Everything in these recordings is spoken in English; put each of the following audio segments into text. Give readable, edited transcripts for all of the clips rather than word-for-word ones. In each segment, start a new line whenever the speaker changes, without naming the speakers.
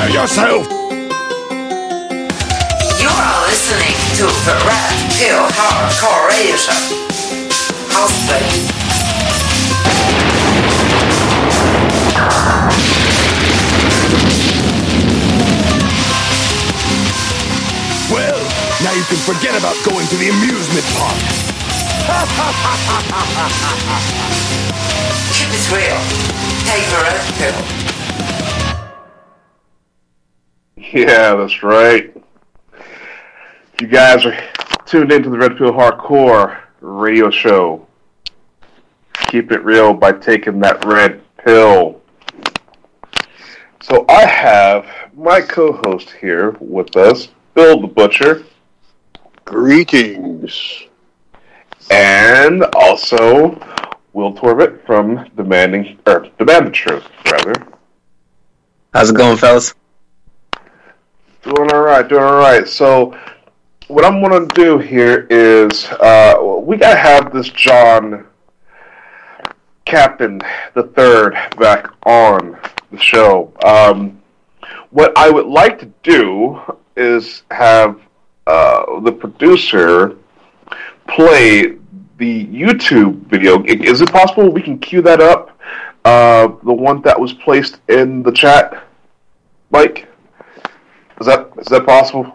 yourself!
You're listening to the Red Pill Hardcore Radio Show. Hosted.
Well, now you can forget about going to the amusement park.
Keep it real. Take the red pill.
Yeah, that's right. You guys are tuned into the Red Pill Hardcore Radio Show. Keep it real by taking that red pill. So I have my co-host here with us, Bill the Butcher.
Greetings.
And also Will Torbett from Demand the Truth, rather.
How's it going, fellas?
Doing all right. So what I'm going to do here is we got to have this John Captain the Third back on the show. What I would like to do is have the producer play the YouTube video. Is it possible we can cue that up? The one that was placed in the chat, Mike? Is that possible?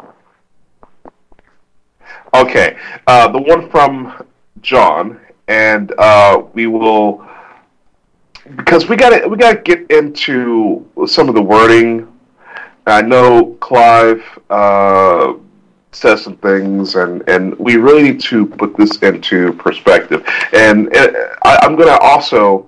Okay, the one from John, and we will, because we gotta get into some of the wording. I know Clive says some things, and we really need to put this into perspective. And I'm going to also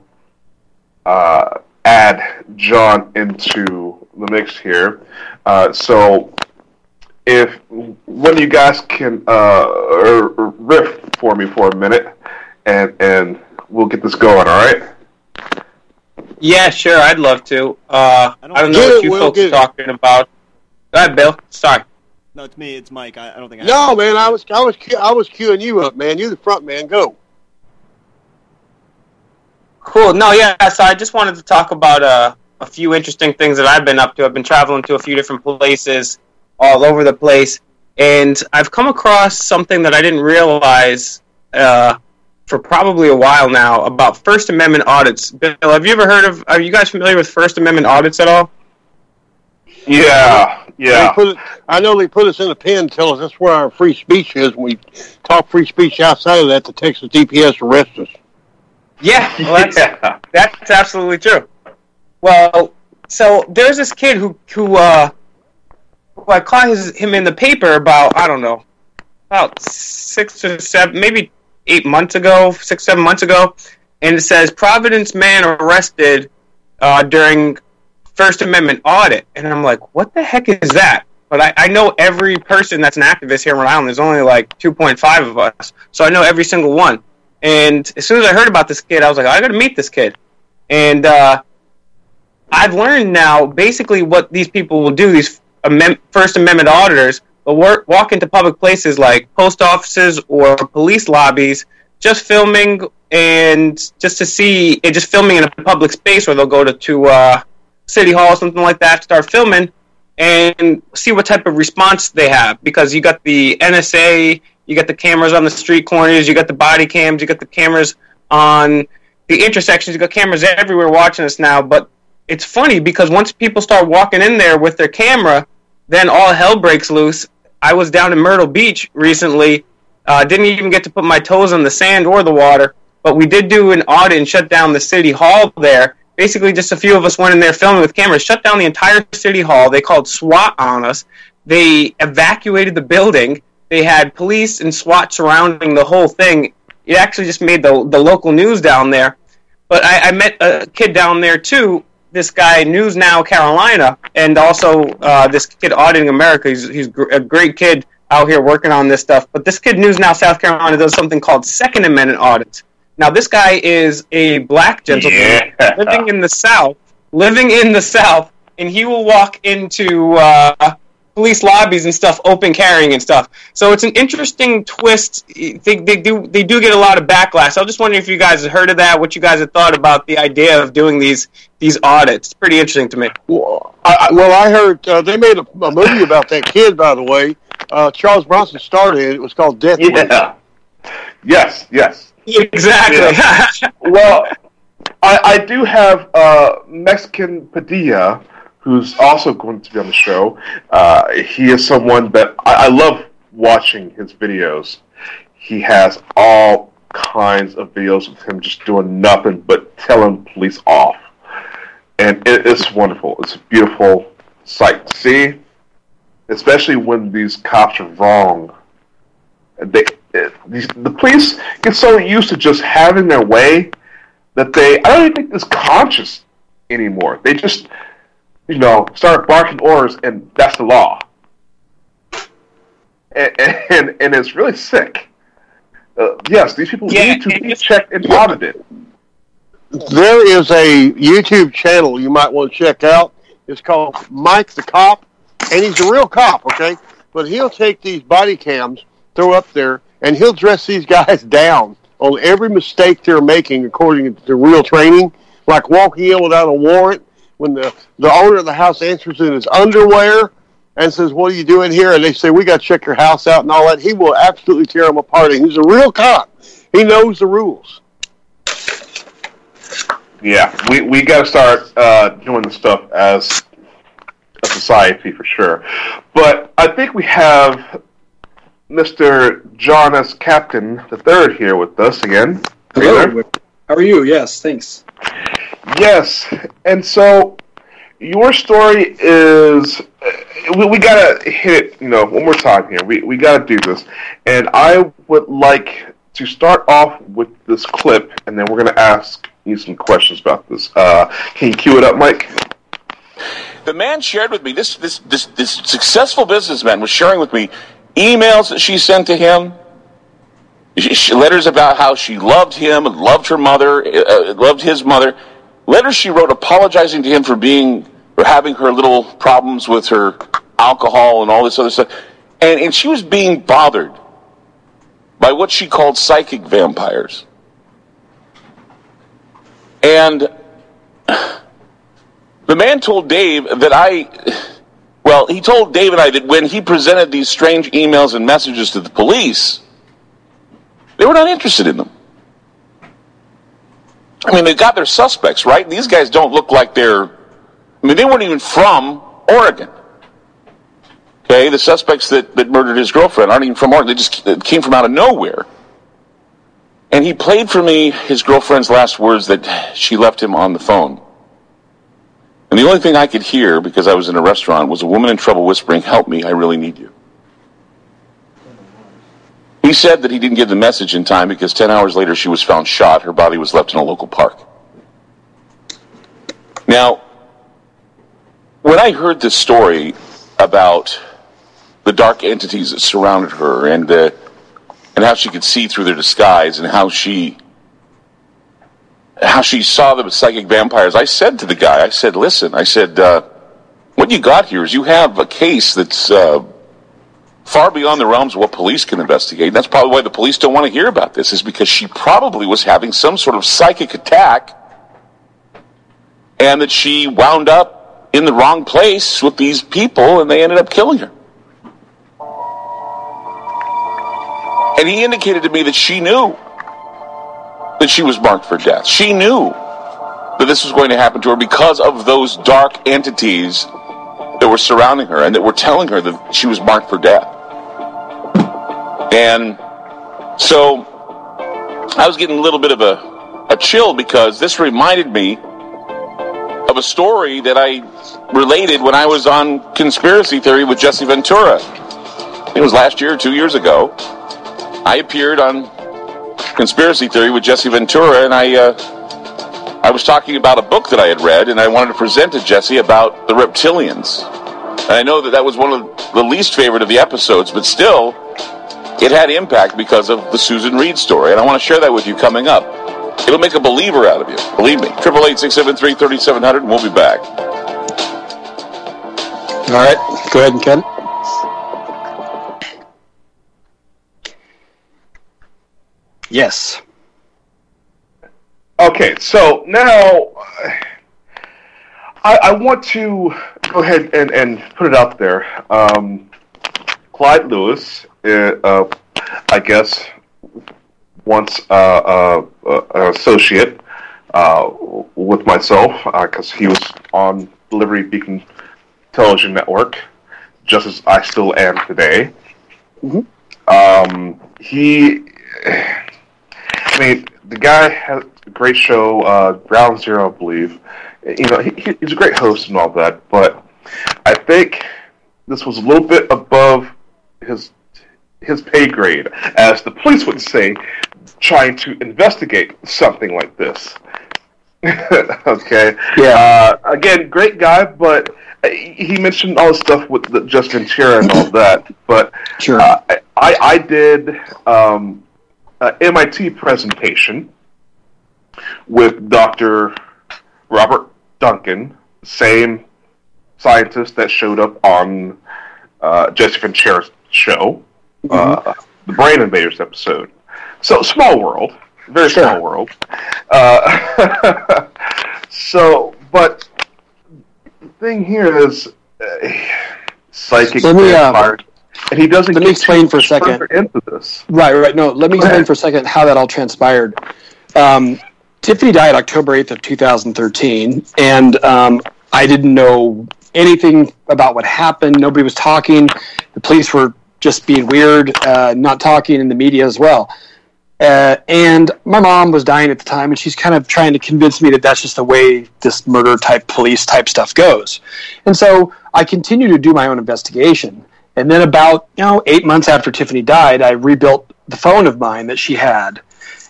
add John into the mix here. So if one of you guys can riff for me for a minute, and we'll get this going, all right?
Yeah, sure, I'd love to. I don't know what you folks are talking about. Go ahead, Bill. Sorry.
No, it's me. It's Mike. I don't think.
No, man. I was queuing you up, man. You're the front man. Go.
Cool. No, yeah. So I just wanted to talk about a few interesting things that I've been up to. I've been traveling to a few different places all over the place, and I've come across something that I didn't realize for probably a while now about First Amendment audits. Bill, have you ever heard of? Are you guys familiar with First Amendment audits at all?
Yeah.
I know they put us in a pen and tell us that's where our free speech is. When we talk free speech outside of that, the Texas DPS arrests us.
Yeah, well, that's absolutely true. Well, so there's this kid who I caught him in the paper about, I don't know, about 6 to 7, maybe 7 months ago, and it says Providence man arrested during First Amendment audit, and I'm like, what the heck is that? But I know every person that's an activist here in Rhode Island. There's only like 2.5 of us, so I know every single one. And as soon as I heard about this kid, I was like, I got to meet this kid. And I've learned now basically what these people will do. These First Amendment auditors will walk into public places like post offices or police lobbies, just filming and just filming in a public space, or they'll go to City Hall, something like that, start filming and see what type of response they have. Because you got the NSA, you got the cameras on the street corners, you got the body cams, you got the cameras on the intersections, you got cameras everywhere watching us now. But it's funny because once people start walking in there with their camera, then all hell breaks loose. I was down in Myrtle Beach recently, didn't even get to put my toes on the sand or the water, but we did do an audit and shut down the City Hall there. Basically, just a few of us went in there filming with cameras, shut down the entire City Hall. They called SWAT on us. They evacuated the building. They had police and SWAT surrounding the whole thing. It actually just made the local news down there. But I met a kid down there, too, this guy, News Now Carolina, and also this kid, Auditing America. He's a great kid out here working on this stuff. But this kid, News Now South Carolina, does something called Second Amendment audits. Now, this guy is a black gentleman living in the South, and he will walk into police lobbies and stuff open carrying and stuff. So it's an interesting twist. They do get a lot of backlash. I was just wondering if you guys have heard of that, what you guys have thought about the idea of doing these audits. It's pretty interesting to me.
Well, I heard they made a movie about that kid, by the way. Charles Bronson starred in it. It was called Death Wish.
Yeah. Yes.
Exactly.
Yeah. Well, I do have Mexican Padilla, who's also going to be on the show. He is someone that I love watching his videos. He has all kinds of videos of him just doing nothing but telling police off. And it's wonderful. It's a beautiful sight to see, especially when these cops are wrong. The police get so used to just having their way that I don't even think it's conscious anymore. They just, start barking orders, and that's the law. And it's really sick. Yes, these people need to be checked and audited.
There is a YouTube channel you might want to check out. It's called Mike the Cop, and he's a real cop, okay? But he'll take these body cams, throw up there, and he'll dress these guys down on every mistake they're making according to real training, like walking in without a warrant, when the owner of the house answers in his underwear and says, "What are you doing here?" And they say, "We got to check your house out," and all that. He will absolutely tear them apart. And he's a real cop. He knows the rules.
Yeah, we got to start doing this stuff as a society for sure. But I think we have Mr. John S. Captain III here with us again.
Hello. How are you? Yes, thanks.
Yes, and so your story is we gotta hit it, one more time here. We gotta do this, and I would like to start off with this clip, and then we're gonna ask you some questions about this. Can you cue it up, Mike?
The man shared with me this successful businessman was sharing with me emails that she sent to him. Letters about how she loved him, loved her mother, loved his mother. Letters she wrote apologizing to him for having her little problems with her alcohol and all this other stuff. And she was being bothered by what she called psychic vampires. And the man told Dave that he told Dave and I that when he presented these strange emails and messages to the police, they were not interested in them. I mean, they've got their suspects, right? These guys don't look like they weren't even from Oregon. Okay, the suspects that murdered his girlfriend aren't even from Oregon. They just came from out of nowhere. And he played for me his girlfriend's last words that she left him on the phone. And the only thing I could hear, because I was in a restaurant, was a woman in trouble whispering, "Help me, I really need you." He said that he didn't get the message in time because 10 hours later she was found shot. Her body was left in a local park. Now, when I heard this story about the dark entities that surrounded her and how she could see through their disguise and how she saw them as psychic vampires, I said to the guy, listen, what you got here is you have a case that's far beyond the realms of what police can investigate. And that's probably why the police don't want to hear about this, is because she probably was having some sort of psychic attack and that she wound up in the wrong place with these people and they ended up killing her. And he indicated to me that she knew that she was marked for death. She knew that this was going to happen to her because of those dark entities that were surrounding her and that were telling her that she was marked for death. And so I was getting a little bit of a chill because this reminded me of a story that I related when I was on Conspiracy Theory with Jesse Ventura. It was last year or 2 years ago. I appeared on Conspiracy Theory with Jesse Ventura, and I was talking about a book that I had read, and I wanted to present to Jesse about the reptilians. And I know that was one of the least favorite of the episodes, but still, it had impact because of the Susan Reed story, and I want to share that with you coming up. It'll make a believer out of you. Believe me. 888-673-3700, and we'll be back.
All right. Go ahead and cut it.
Yes.
Okay, so now I want to go ahead and put it out there. Clyde Lewis, I guess, once an associate with myself, because he was on the Liberty Beacon Television Network, just as I still am today.
Mm-hmm.
The guy has a great show, Ground Zero, I believe. He's a great host and all that, but I think this was a little bit above his pay grade, as the police would say, trying to investigate something like this. Okay.
Yeah.
Again, great guy, but he mentioned all the stuff with Jesse Ventura and all that. But
sure.
I did an MIT presentation with Dr. Robert Duncan, same scientist that showed up on Jesse Ventura's show, the Brain Invaders episode. So, small world. Very small world. But the thing here is psychic vampire, and he doesn't.
Let me explain for a second.
Into this.
Right. No, let me explain for a second how that all transpired. Tiffany died October 8th of 2013, and I didn't know anything about what happened. Nobody was talking. The police were just being weird, not talking, in the media as well. And my mom was dying at the time, and she's kind of trying to convince me that that's just the way this murder-type, police-type stuff goes. And so I continued to do my own investigation. And then about 8 months after Tiffany died, I rebuilt the phone of mine that she had.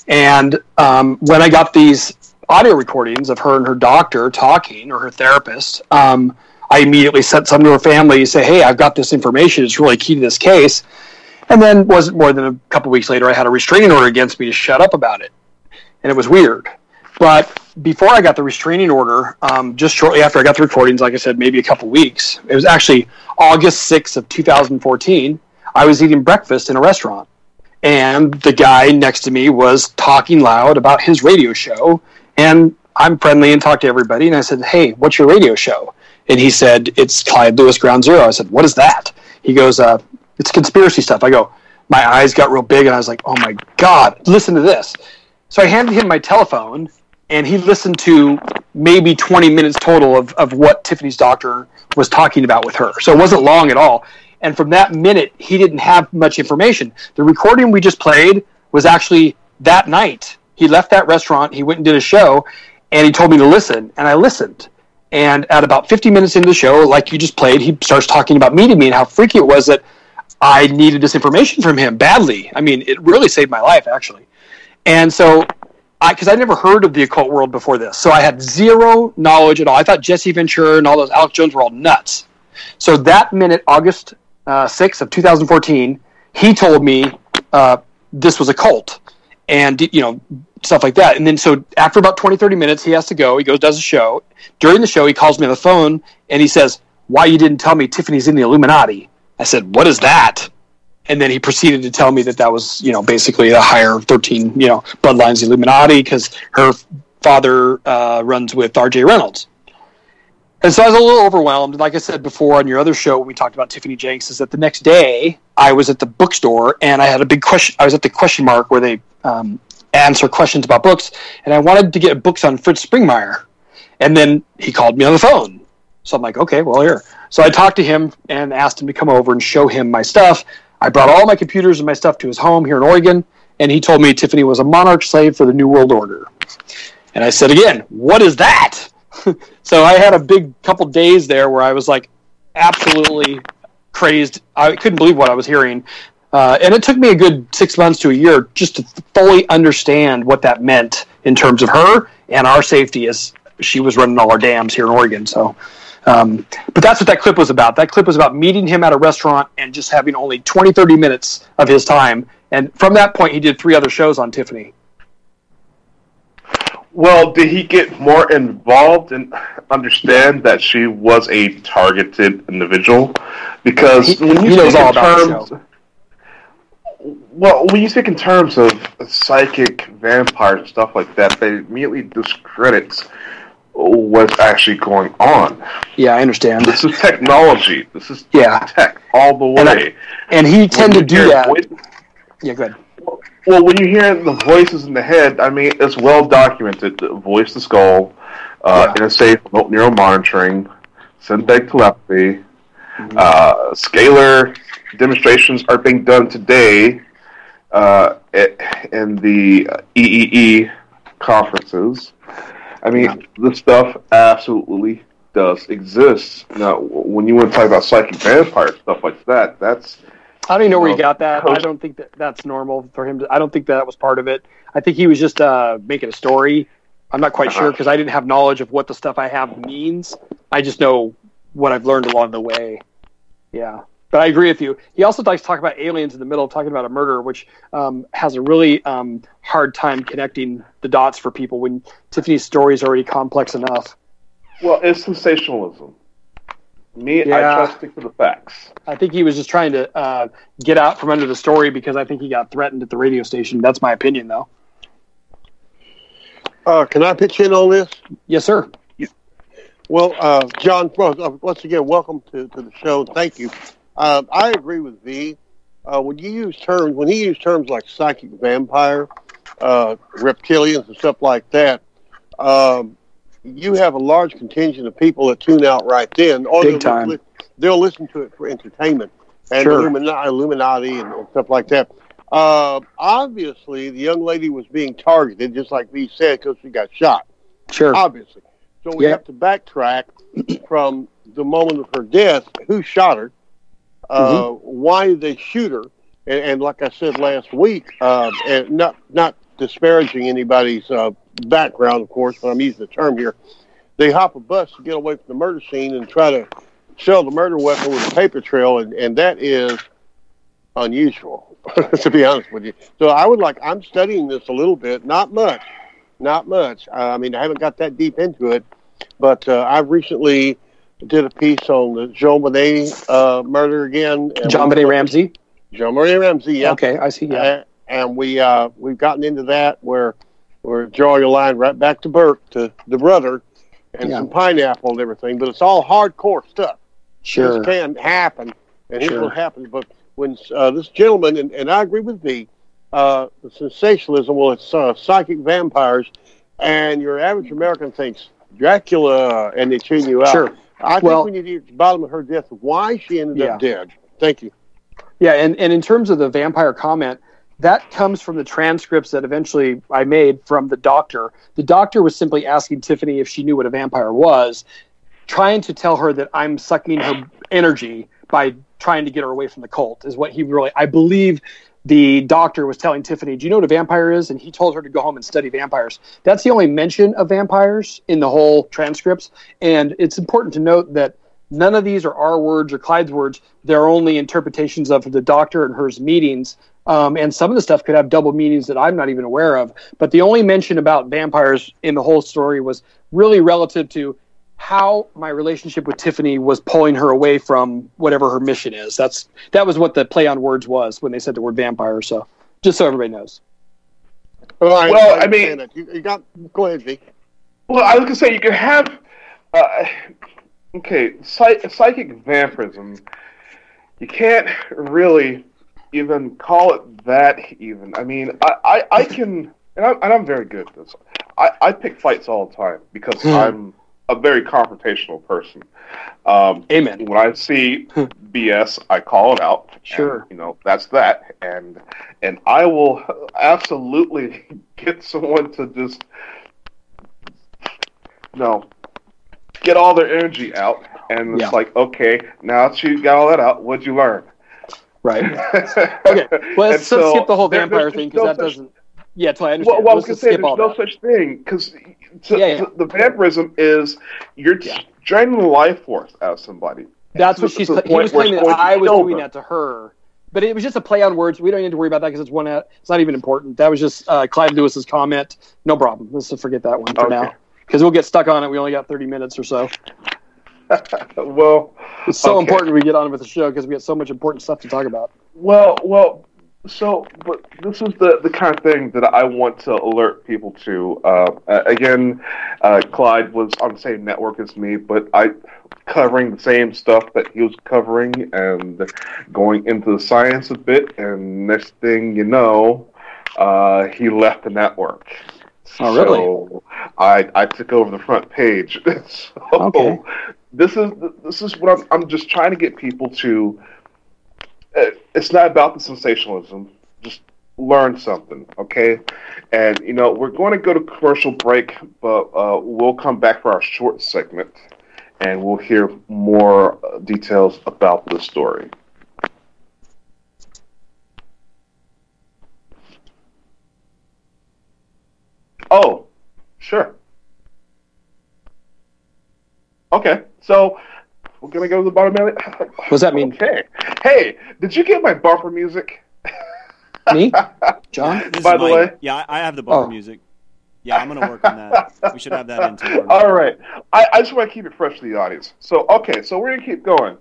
And when I got these audio recordings of her and her doctor talking, or her therapist, I immediately sent some to her family to say, hey, I've got this information. It's really key to this case. And then wasn't more than a couple weeks later, I had a restraining order against me to shut up about it. And it was weird. But before I got the restraining order, just shortly after I got the recordings, like I said, maybe a couple weeks, it was actually August 6th of 2014, I was eating breakfast in a restaurant. And the guy next to me was talking loud about his radio show. And I'm friendly and talk to everybody. And I said, hey, what's your radio show? And he said, it's Clyde Lewis Ground Zero. I said, what is that? He goes, it's conspiracy stuff. I go, my eyes got real big, and I was like, oh my God, listen to this. So I handed him my telephone, and he listened to maybe 20 minutes total of what Tiffany's doctor was talking about with her. So it wasn't long at all. And from that minute, he didn't have much information. The recording we just played was actually that night. He left that restaurant, he went and did a show, and he told me to listen, and I listened. And at about 50 minutes into the show, like you just played, he starts talking about meeting me and how freaky it was that I needed this information from him badly. I mean, it really saved my life, actually. And so, because I never heard of the occult world before this, so I had zero knowledge at all. I thought Jesse Ventura and all those Alex Jones were all nuts. So that minute, August 6th of 2014, he told me this was a cult and, stuff like that. And then so after about 20, 30 minutes, he has to go. He goes, does a show. During the show, he calls me on the phone, and he says, why you didn't tell me Tiffany's in the Illuminati? I said, what is that? And then he proceeded to tell me that was, basically the higher 13, bloodlines Illuminati, because her father runs with R.J. Reynolds. And so I was a little overwhelmed. Like I said before on your other show, when we talked about Tiffany Jenks, is that the next day I was at the bookstore, and I had a big question. I was at the question mark where they answer questions about books, and I wanted to get books on Fritz Springmeier. And then he called me on the phone. So I'm like, okay, well, here. So I talked to him and asked him to come over and show him my stuff. I brought all my computers and my stuff to his home here in Oregon, and he told me Tiffany was a monarch slave for the New World Order. And I said again, what is that? So I had a big couple days there where I was like absolutely crazed. I couldn't believe what I was hearing. And it took me a good 6 months to a year just to fully understand what that meant in terms of her and our safety as she was running all our dams here in Oregon. So, but that's what that clip was about. That clip was about meeting him at a restaurant and just having only 20, 30 minutes of his time. And from that point, he did 3 other shows on Tiffany.
Well, did he get more involved and understand that she was a targeted individual? Because when you
he knows all about the show.
Well, when you think in terms of psychic vampires and stuff like that, they immediately discredits what's actually going on.
Yeah, I understand.
This is technology. This is tech all the way.
And he tended to do that. Yeah, go ahead.
Well, when you hear the voices in the head, I mean, it's well documented. The voice to skull, intersafe remote neural monitoring, synthetic telepathy, scalar demonstrations are being done today in the EEE conferences. I mean, this stuff absolutely does exist. Now, when you want to talk about psychic vampire stuff like that, that's...
I don't even know where he got that. I don't think that's normal for him. I don't think that was part of it. I think he was just making a story. I'm not quite sure because I didn't have knowledge of what the stuff I have means. I just know what I've learned along the way. Yeah. But I agree with you. He also likes to talk about aliens in the middle of talking about a murder, which has a really hard time connecting the dots for people when Tiffany's story is already complex enough.
Well, it's sensationalism. I try to stick to the facts.
I think he was just trying to get out from under the story because I think he got threatened at the radio station. That's my opinion, though.
Can I pitch in on this?
Yes, sir.
Well, John, once again, welcome to the show. Thank you. I agree with V. When he used terms like psychic vampire, reptilians, and stuff like that, you have a large contingent of people that tune out right then. Or
Big time.
They'll listen to it for entertainment and Illuminati and stuff like that. Obviously, the young lady was being targeted, just like V said, because she got shot.
Sure.
Obviously. So we have to backtrack from the moment of her death, who shot her, why did they shoot her, and like I said last week, and not disparaging anybody's background, of course, but I'm using the term here, they hop a bus to get away from the murder scene and try to sell the murder weapon with a paper trail, and that is unusual, to be honest with you. So I'm studying this a little bit, not much. I mean, I haven't got that deep into it, but I recently did a piece on the JonBenét murder again.
JonBenét Ramsey?
JonBenét Ramsey, yeah.
Okay, I see, yeah.
And we've gotten into that where we're drawing a line right back to Burke, to the brother, and some pineapple and everything, but it's all hardcore stuff.
Sure.
This can happen, and here's what happens. But when this gentleman, and I agree with V, the sensationalism, well, it's psychic vampires, and your average American thinks Dracula, and they tune you out.
Sure.
I think we need to get to the bottom of her death, why she ended up dead. Thank you.
Yeah, and in terms of the vampire comment, that comes from the transcripts that eventually I made from the doctor. The doctor was simply asking Tiffany if she knew what a vampire was, trying to tell her that I'm sucking her energy by trying to get her away from the cult, is what he really... I believe the doctor was telling Tiffany, do you know what a vampire is? And he told her to go home and study vampires. That's the only mention of vampires in the whole transcripts. And it's important to note that none of these are our words or Clyde's words. They're only interpretations of the doctor and her meetings. And some of the stuff could have double meanings that I'm not even aware of. But the only mention about vampires in the whole story was really relative to how my relationship with Tiffany was pulling her away from whatever her mission is. That was what the play on words was when they said the word vampire. So just so everybody knows.
Well, I mean,
go ahead, V.
Well, I was going to say you can have, psychic vampirism. You can't really even call it that. Even I mean, I can, and I'm very good at this. I pick fights all the time because I'm a very confrontational person.
Amen.
When I see BS, I call it out.
Sure.
And, that's that. And I will absolutely get someone to just, get all their energy out. And it's like, okay, now that you got all that out, what'd you learn?
Right. Okay. Well, let's skip the whole vampire thing because that doesn't... Yeah, totally. I understand.
Well, I was going to say, there's no such thing, because the vampirism is you're draining the life force out of somebody.
That's what he was claiming that I was doing that to her. But it was just a play on words. We don't need to worry about that because it's not even important. That was just Clyde Lewis's comment. No problem. Let's forget that one for now. Because we'll get stuck on it. We only got 30 minutes or so.
Well,
it's so important we get on with the show because we got so much important stuff to talk about.
Well, But this is the kind of thing that I want to alert people to. Again, Clyde was on the same network as me, but I covering the same stuff that he was covering and going into the science a bit. And next thing you know, he left the network.
Oh, really?
So I took over the front page. So
okay.
This is what I'm just trying to get people to. It's not about the sensationalism. Just learn something, okay? And, we're going to go to commercial break, but we'll come back for our short segment, and we'll hear more details about this story. Oh, sure. Okay, so we're going to go to the bottom of it.
What does that mean?
Okay. Hey, did you get my bumper music?
Me? John?
By the way?
Yeah, I have the bumper music. Yeah, I'm going to work on that. We should have that in too.
All right. I just want to keep it fresh to the audience. So we're going to keep going.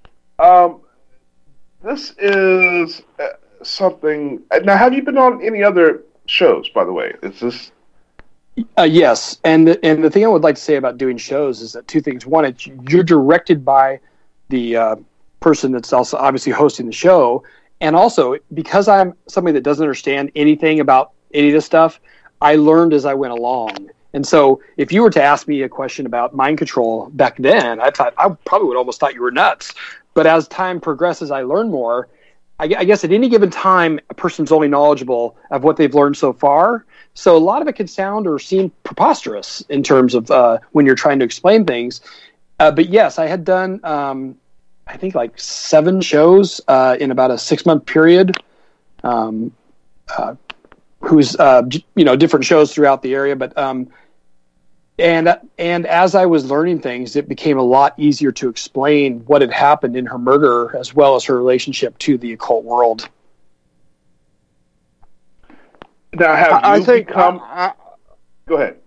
This is something... Now, have you been on any other shows, by the way? Is this...
Yes, and the thing I would like to say about doing shows is that two things. One, you're directed by the person that's also obviously hosting the show, and also because I'm somebody that doesn't understand anything about any of this stuff, I learned as I went along. And so if you were to ask me a question about mind control back then, I probably would almost thought you were nuts. But as time progresses, I learn more. I guess at any given time, a person's only knowledgeable of what they've learned so far. So a lot of it can sound or seem preposterous in terms of when you're trying to explain things. But yes, I had done, I think, like 7 shows in about a 6-month period. Who's different shows throughout the area, but and as I was learning things, it became a lot easier to explain what had happened in her murder as well as her relationship to the occult world.
Now, go ahead.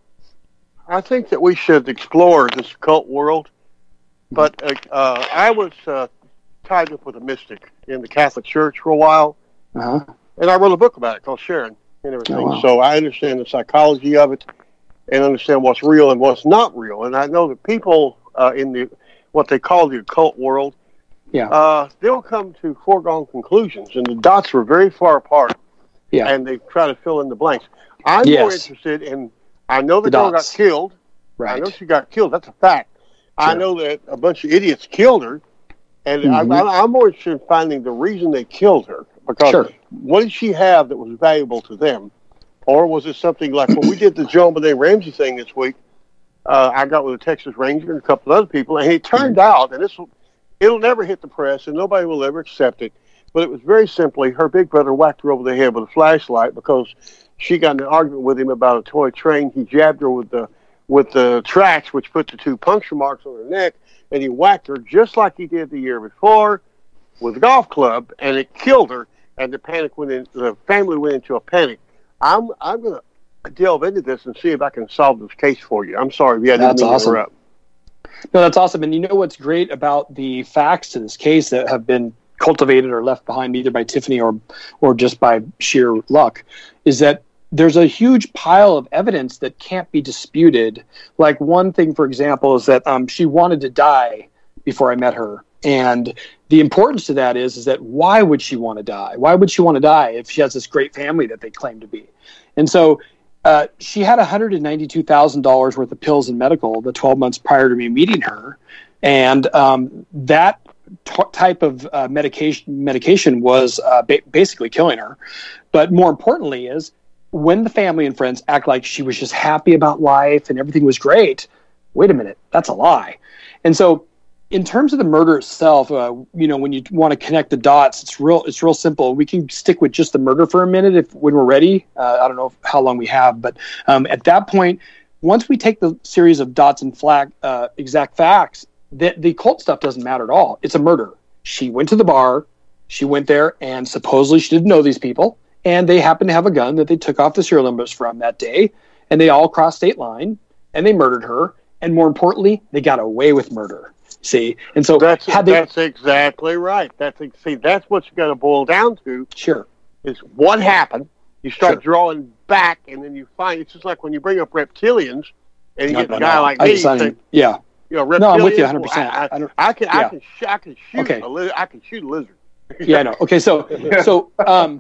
I think that we should explore this occult world, but I was tied up with a mystic in the Catholic Church for a while, and I wrote a book about it called Sharon and everything.
Oh, wow.
So I understand the psychology of it and understand what's real and what's not real. And I know that people in what they call the occult world, they'll come to foregone conclusions, and the dots are very far apart.
Yeah,
and they try to fill in the blanks. I'm more interested in. I know the girl got killed.
Right.
I know she got killed. That's a fact. Sure. I know that a bunch of idiots killed her, and I'm more interested in finding the reason they killed her. Because what did she have that was valuable to them? Or was it something like when we did the Joan Benet Ramsey thing this week, I got with a Texas Ranger and a couple of other people, and it turned out, and it'll never hit the press, and nobody will ever accept it, but it was very simply her big brother whacked her over the head with a flashlight because she got in an argument with him about a toy train. He jabbed her with the tracks, which put the 2 puncture marks on her neck, and he whacked her just like he did the year before with a golf club, and it killed her. And the family went into a panic. I'm going to delve into this and see if I can solve this case for you. I'm sorry if you had to interrupt.
No, that's awesome. And you know what's great about the facts to this case that have been cultivated or left behind either by Tiffany or just by sheer luck is that there's a huge pile of evidence that can't be disputed. Like one thing, for example, is that she wanted to die before I met her. And the importance to that is that why would she want to die? Why would she want to die if she has this great family that they claim to be? And so she had $192,000 worth of pills and medical the 12 months prior to me meeting her. And that type of medication was basically killing her. But more importantly is when the family and friends act like she was just happy about life and everything was great, wait a minute, that's a lie. And so in terms of the murder itself, when you want to connect the dots, it's real simple. We can stick with just the murder for a minute when we're ready. I don't know how long we have, but at that point, once we take the series of dots and exact facts, the occult stuff doesn't matter at all. It's a murder. She went to the bar. She went there, and supposedly she didn't know these people, and they happened to have a gun that they took off the serial numbers from that day, and they all crossed state line, and they murdered her, and more importantly, they got away with murder. See, and so
that's exactly right. That's what you got to boil down to.
Sure.
is what happened. You start drawing back, and then you find it's just like when you bring up reptilians, and you get a guy like me. You say,
yeah.
Reptilians,
no, I'm with you 100%.
I can shoot I can shoot a lizard.
Yeah, I know. Okay, so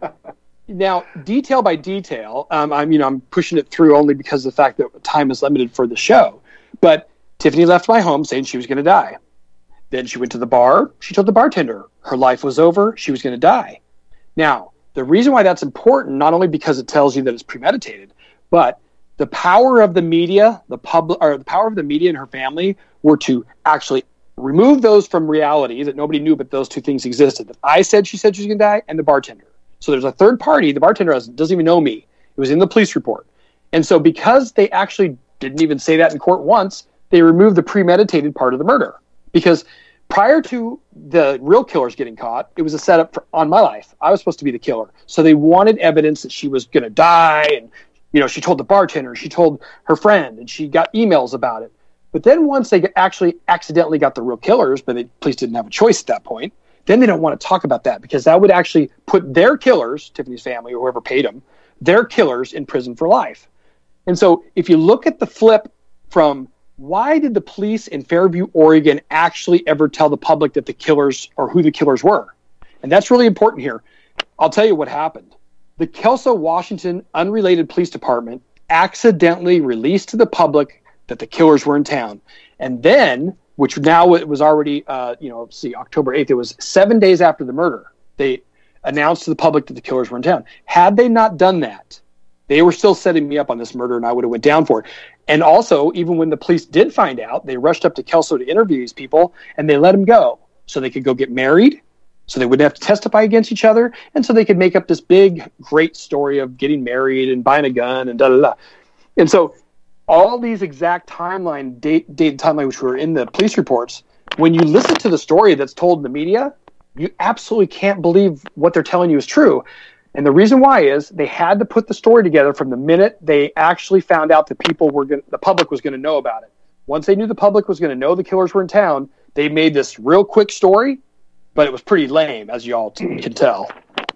now detail by detail, I'm pushing it through only because of the fact that time is limited for the show. But Tiffany left my home saying she was going to die. Then she went to the bar. She told the bartender her life was over. She was going to die. Now, the reason why that's important, not only because it tells you that it's premeditated, but the power of the media, the power of the media and her family were to actually remove those from reality that nobody knew, but those two things existed. That I said she was going to die, and the bartender. So there's a third party. The bartender doesn't even know me. It was in the police report. And so because they actually didn't even say that in court once, they removed the premeditated part of the murder. Because prior to the real killers getting caught, it was a setup on my life. I was supposed to be the killer. So they wanted evidence that she was going to die. And, she told the bartender, she told her friend, and she got emails about it. But then once they actually accidentally got the real killers, but the police didn't have a choice at that point, then they don't want to talk about that because that would actually put their killers, Tiffany's family or whoever paid them, their killers in prison for life. And so if you look at the flip from why did the police in Fairview, Oregon actually ever tell the public that the killers or who the killers were? And that's really important here. I'll tell you what happened. The Kelso, Washington unrelated police department accidentally released to the public that the killers were in town. And then, which now it was already, October 8th, it was 7 days after the murder, they announced to the public that the killers were in town. Had they not done that, they were still setting me up on this murder and I would have went down for it. And also, even when the police did find out, they rushed up to Kelso to interview these people and they let them go so they could go get married, so they wouldn't have to testify against each other, and so they could make up this big, great story of getting married and buying a gun and da-da-da. And so all these exact date timeline, which were in the police reports, when you listen to the story that's told in the media, you absolutely can't believe what they're telling you is true. And the reason why is they had to put the story together from the minute they actually found out that the public was going to know about it. Once they knew the public was going to know the killers were in town, they made this real quick story, but it was pretty lame, as you all can tell.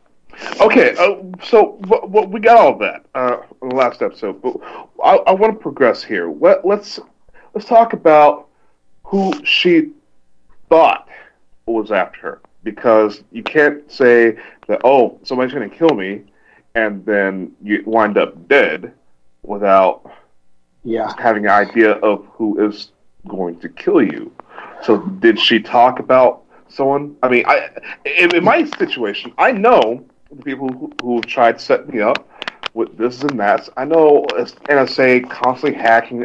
Okay, so we got all of that in the last episode, but I want to progress here. Let's talk about who she thought was after her, because you can't say that, somebody's going to kill me, and then you wind up dead without having an idea of who is going to kill you. So did she talk about someone? I mean, in my situation, I know the people who have tried to set me up with this and that. I know NSA constantly hacking.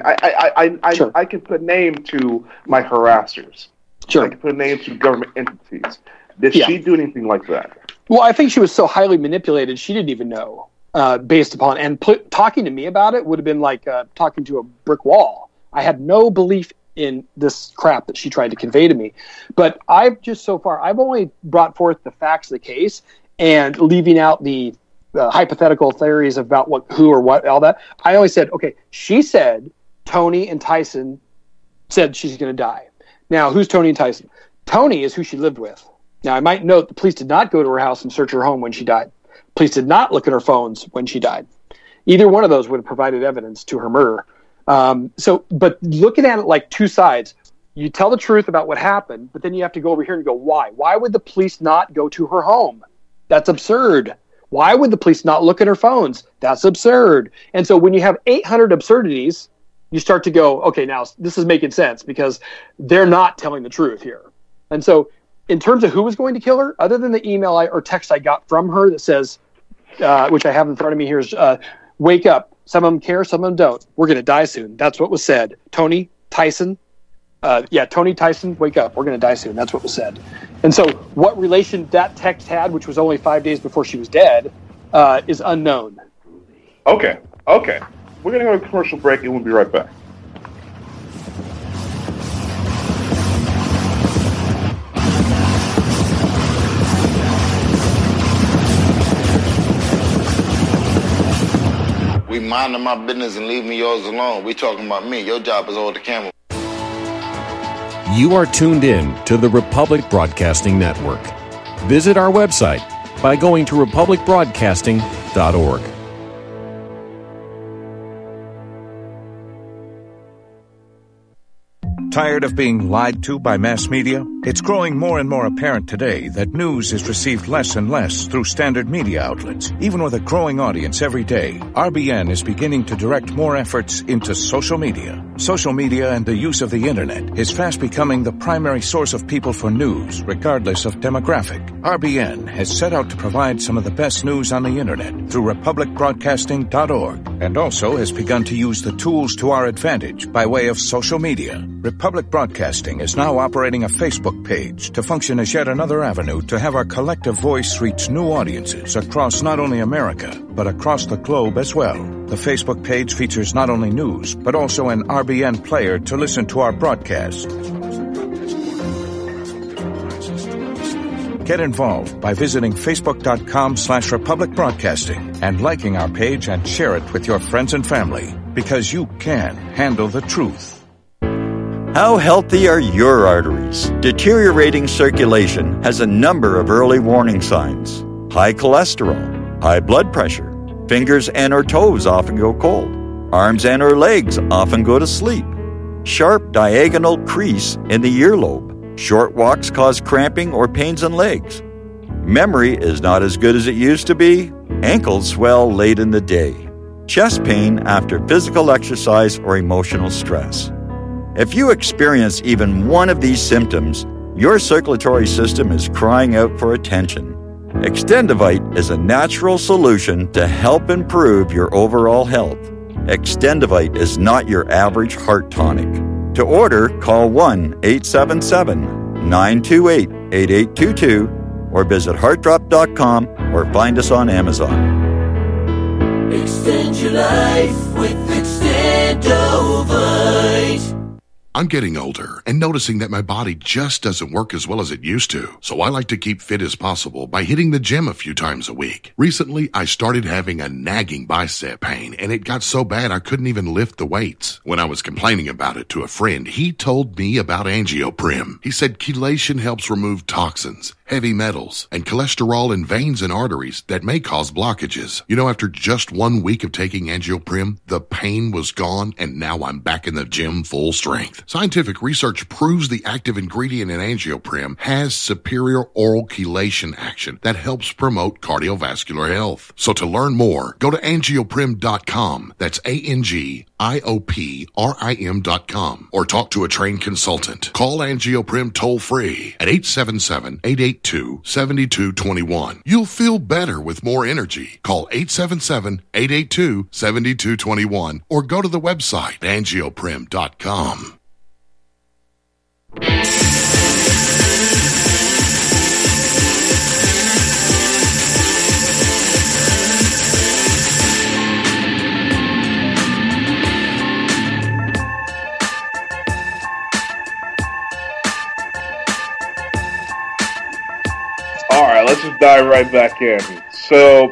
I can put a name to my harassers.
Sure.
I can put a name to government entities. Did she do anything like that?
Well, I think she was so highly manipulated, she didn't even know, based upon, and talking to me about it would have been like talking to a brick wall. I had no belief in this crap that she tried to convey to me. But I've only brought forth the facts of the case and leaving out the hypothetical theories about who or what, all that. I only said, okay, she said Tony and Tyson said she's going to die. Now, who's Tony and Tyson? Tony is who she lived with. Now, I might note the police did not go to her house and search her home when she died. Police did not look at her phones when she died. Either one of those would have provided evidence to her murder. But looking at it like two sides, you tell the truth about what happened, but then you have to go over here and go, why? Why would the police not go to her home? That's absurd. Why would the police not look at her phones? That's absurd. And so when you have 800 absurdities, you start to go, okay, now this is making sense because they're not telling the truth here. And so in terms of who was going to kill her, other than the email or text I got from her that says, which I have in front of me here, is wake up. Some of them care, some of them don't. We're going to die soon. That's what was said. Tony, Tyson, Tony, Tyson, wake up. We're going to die soon. That's what was said. And so what relation that text had, which was only 5 days before she was dead, is unknown.
Okay. We're going to go to a commercial break and we'll be right back.
We minding my business and leave me yours alone. We talking about me. Your job is hold the camera.
You are tuned in to the Republic Broadcasting Network. Visit our website, by going to republicbroadcasting.org.
Tired of being lied to by mass media? It's growing more and more apparent today that news is received less and less through standard media outlets. Even with a growing audience every day, RBN is beginning to direct more efforts into social media. Social media and the use of the internet is fast becoming the primary source of people for news, regardless of demographic. RBN has set out to provide some of the best news on the internet through republicbroadcasting.org, and also has begun to use the tools to our advantage by way of social media. Republic Broadcasting is now operating a Facebook page to function as yet another avenue to have our collective voice reach new audiences across not only America, but across the globe as well. The Facebook page features not only news, but also an RBN player to listen to our broadcast. Get involved by visiting facebook.com/Republic Broadcasting and liking our page and share it with your friends and family, because you can handle the truth.
How healthy are your arteries? Deteriorating circulation has a number of early warning signs. High cholesterol, high blood pressure, fingers and or toes often go cold, arms and or legs often go to sleep, sharp diagonal crease in the earlobe, short walks cause cramping or pains in legs, memory is not as good as it used to be, ankles swell late in the day, chest pain after physical exercise or emotional stress. If you experience even one of these symptoms, your circulatory system is crying out for attention. Extendivite is a natural solution to help improve your overall health. Extendivite is not your average heart tonic. To order, call 1-877-928-8822 or visit heartdrop.com or find us on Amazon.
Extend your life with Extendovite.
I'm getting older and noticing that my body just doesn't work as well as it used to. So I like to keep fit as possible by hitting the gym a few times a week. Recently, I started having a nagging bicep pain, and it got so bad I couldn't even lift the weights. When I was complaining about it to a friend, he told me about Angioprim. He said chelation helps remove toxins, heavy metals, and cholesterol in veins and arteries that may cause blockages. You know, after just 1 week of taking Angioprim, the pain was gone, and now I'm back in the gym full strength. Scientific research proves the active ingredient in Angioprim has superior oral chelation action that helps promote cardiovascular health. So to learn more, go to angioprim.com. That's ANGIOPRIM.com, or talk to a trained consultant. Call Angioprim toll free at 877-882-7221. You'll feel better with more energy. Call 877-882-7221 or go to the website angioprim.com.
All right, let's just dive right back in. So,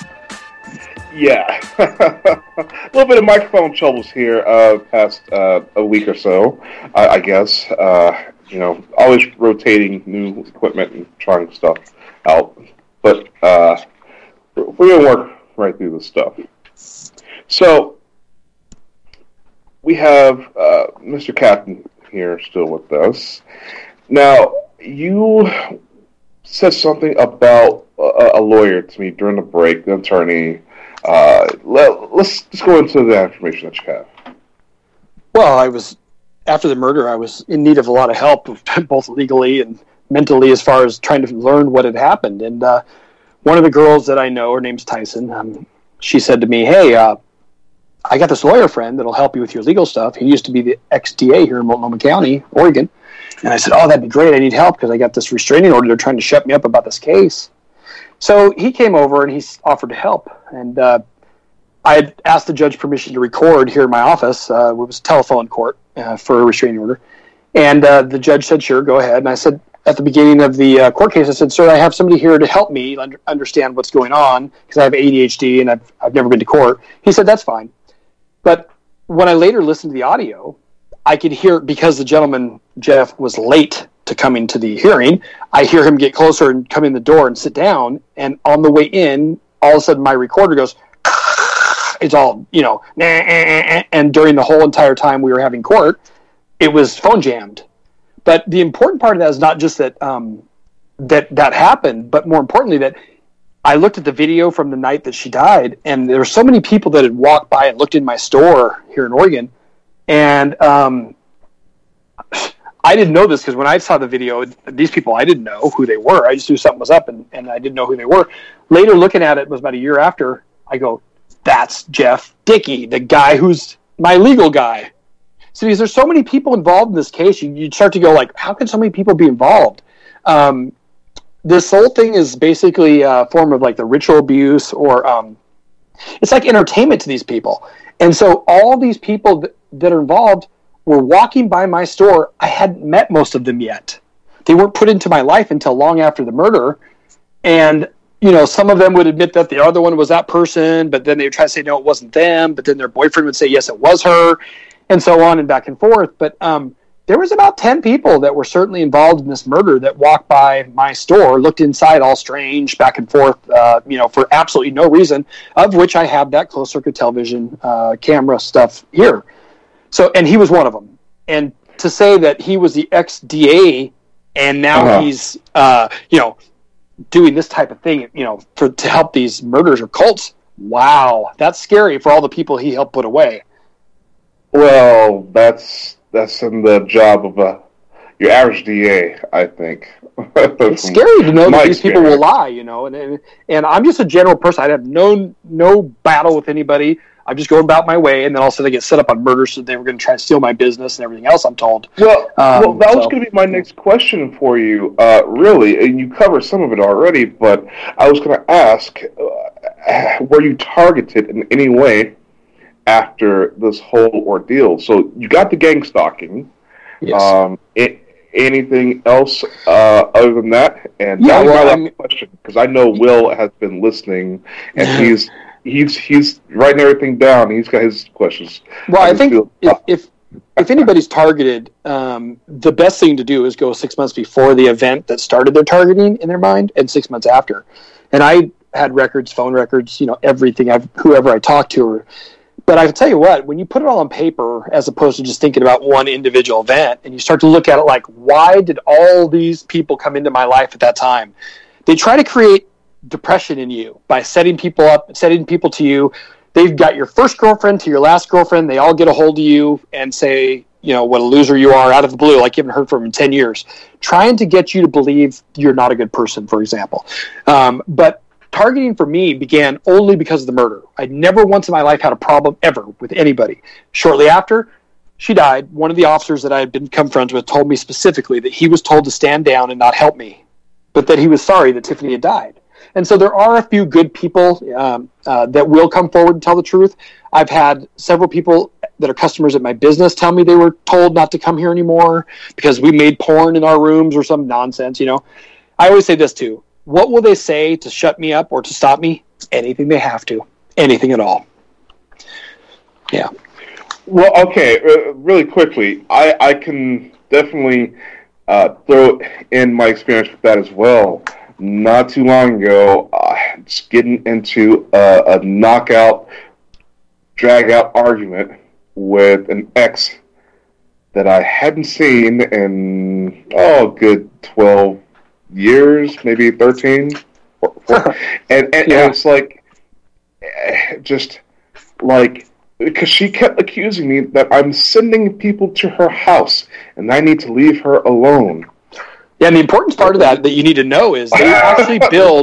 yeah, a little bit of microphone troubles here past a week or so, I guess. You know, always rotating new equipment and trying stuff out. But we're going to work right through this stuff. So, we have Mr. Captain here still with us. Now, you said something about a lawyer to me during the break, the attorney. Let's just go into the information that you have.
Well, after the murder, I was in need of a lot of help, both legally and mentally, as far as trying to learn what had happened. And one of the girls that I know, her name's Tyson, she said to me, hey, I got this lawyer friend that'll help you with your legal stuff. He used to be the ex-DA here in Multnomah County, Oregon. And I said, oh, that'd be great. I need help because I got this restraining order. They're trying to shut me up about this case. So he came over and he offered to help. And I had asked the judge permission to record here in my office. It was telephone court for a restraining order. And the judge said, sure, go ahead. And I said, at the beginning of the court case, I said, sir, I have somebody here to help me understand what's going on because I have ADHD and I've never been to court. He said, that's fine. But when I later listened to the audio, I could hear, because the gentleman, Jeff, was late to coming to the hearing, I hear him get closer and come in the door and sit down. And on the way in, all of a sudden my recorder goes, it's all, and during the whole entire time we were having court, it was phone jammed. But the important part of that is not just that that happened, but more importantly that I looked at the video from the night that she died, and there were so many people that had walked by and looked in my store here in Oregon, and I didn't know this because when I saw the video, these people, I didn't know who they were. I just knew something was up, and I didn't know who they were. Later, looking at it, was about a year after, I go, that's Jeff Dickey, the guy who's my legal guy. So because there's so many people involved in this case, you start to go like, how can so many people be involved? This whole thing is basically a form of like the ritual abuse, or it's like entertainment to these people. And so all these people that are involved were walking by my store. I hadn't met most of them yet. They weren't put into my life until long after the murder. And, some of them would admit that the other one was that person, but then they would try to say, no, it wasn't them. But then their boyfriend would say, yes, it was her, and so on and back and forth. But there was about 10 people that were certainly involved in this murder that walked by my store, looked inside all strange, back and forth, for absolutely no reason, of which I have that closed-circuit television camera stuff here. So, and he was one of them. And to say that he was the ex-DA and now he's, doing this type of thing, to help these murders or cults, wow, that's scary for all the people he helped put away.
Well, that's in the job of your average DA, I think.
It's scary to know that these people will lie, and I'm just a general person. I have no battle with anybody. I'm just going about my way, and then all of a sudden I get set up on murder, so they were going to try to steal my business and everything else, I'm told.
Well, that was going to be my next question for you, really, and you covered some of it already, but I was going to ask, were you targeted in any way after this whole ordeal? So you got the gang stalking.
Yes.
Anything else other than that? And that was my last question, because I know Will has been listening, and he's writing everything down. He's got his questions.
Well, I think if anybody's targeted, the best thing to do is go 6 months before the event that started their targeting in their mind, and 6 months after. And I had records, phone records, everything. Whoever I talked to. But I can tell you what, when you put it all on paper, as opposed to just thinking about one individual event, and you start to look at it like, why did all these people come into my life at that time? They try to create depression in you by setting people up, setting people to you. They've got your first girlfriend to your last girlfriend. They all get a hold of you and say, what a loser you are out of the blue, like you haven't heard from them in 10 years, trying to get you to believe you're not a good person, for example. But targeting for me began only because of the murder. I never once in my life had a problem ever with anybody. Shortly after she died, one of the officers that I had become friends with told me specifically that he was told to stand down and not help me, but that he was sorry that Tiffany had died. And so there are a few good people that will come forward and tell the truth. I've had several people that are customers at my business tell me they were told not to come here anymore because we made porn in our rooms or some nonsense, I always say this too. What will they say to shut me up or to stop me? Anything they have to. Anything at all. Yeah.
Well, okay, really quickly, I can definitely throw in my experience with that as well. Not too long ago, just getting into a knockout, drag-out argument with an ex that I hadn't seen in, good 12 years, maybe 13. And it's like, just like, because she kept accusing me that I'm sending people to her house and I need to leave her alone.
Yeah, and the important part of that you need to know is they actually